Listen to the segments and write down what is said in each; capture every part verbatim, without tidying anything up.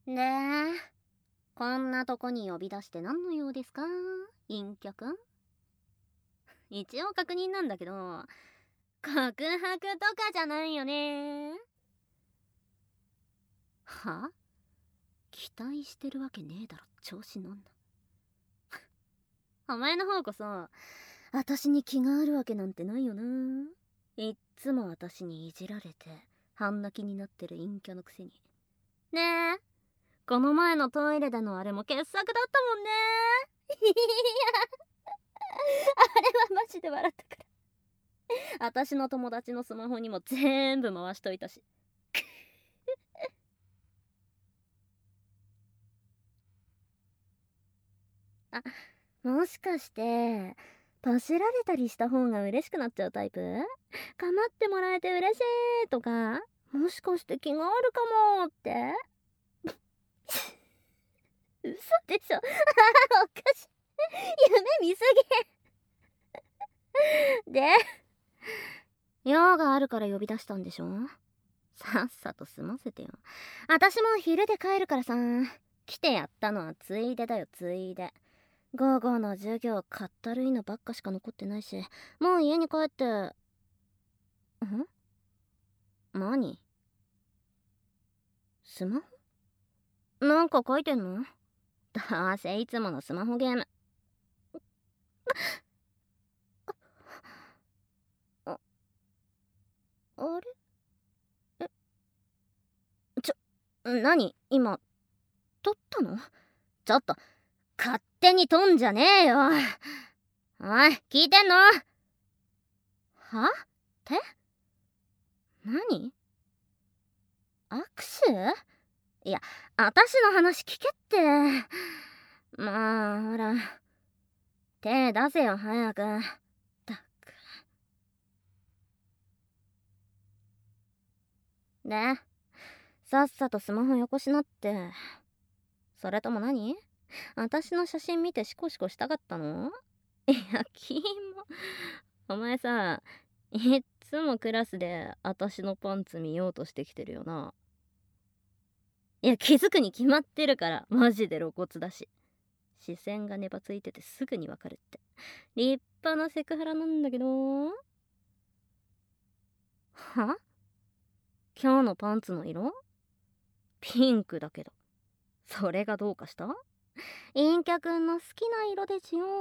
で、こんなとこに呼び出して何の用ですか、陰キャくん。一応確認なんだけど、告白とかじゃないよね。は？期待してるわけねえだろ、調子乗んな。お前の方こそ、私に気があるわけなんてないよな。いっつも私にいじられて半泣きになってる陰キャのくせに。ねえ、この前のトイレでのあれも傑作だったもんね。いや、あれはマジで笑ったから。私の友達のスマホにも全部回しといたし。あ、もしかしてパシられたりした方が嬉しくなっちゃうタイプ？かまってもらえて嬉しいとか、もしかして気があるかもって嘘でしょ。おかしい。夢見すぎ。で、用があるから呼び出したんでしょ。さっさと済ませてよ。私も昼で帰るからさ。来てやったのはついでだよ、ついで。午後の授業かったるいのばっかしか残ってないし、もう家に帰って。ん？何？スマホ？なんか書いてんの？どうせいつものスマホゲーム。あ、あれ？え、ちょ、何今、撮ったの？ちょっと、勝手に撮んじゃねえよ。おい、聞いてんの？は？って何？握手？いや、あたしの話聞けって。まあ、ほら。手出せよ、早く。ったく。で、さっさとスマホよこしなって。それとも何？あたしの写真見てシコシコしたかったの？いや、キモ。お前さ、いっつもクラスであたしのパンツ見ようとしてきてるよな。いや、気づくに決まってるから、マジで露骨だし。視線がねばついててすぐにわかるって。立派なセクハラなんだけど。は？今日のパンツの色？ピンクだけど。それがどうかした？陰キャくんの好きな色でしよ。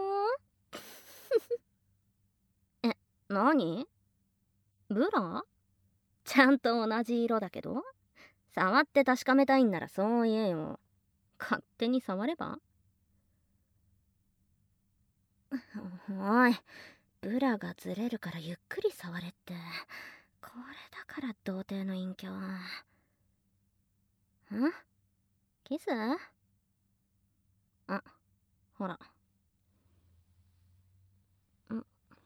え、なに？ブラ？ちゃんと同じ色だけど。触って確かめたいんならそう言えよ。勝手に触れば？おい、ブラがずれるからゆっくり触れって。これだから童貞の陰キャは。ん？キス？あ、ほら。ん？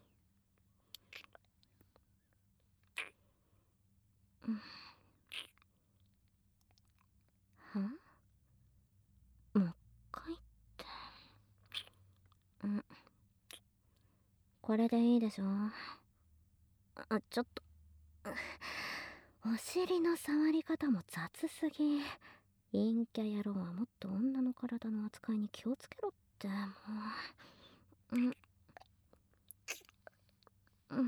は？もう一回って。ん？これでいいでしょ。あ、ちょっと。お尻の触り方も雑すぎ。陰キャ野郎はもっと女の体の扱いに気をつけろって。もう。うん。うん。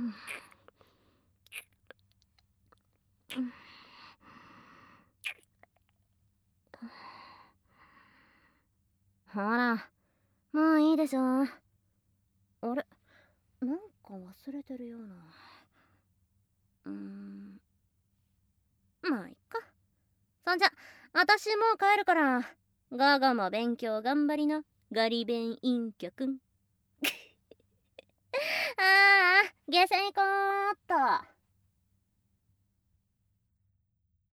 ほら、もういいでしょ。あれ、なんか忘れてるような。うーん。まあいっか。そんじゃ、私もう帰るから。午後も勉強頑張りな、ガリ勉陰キャくん。ああ、下船行こうっと。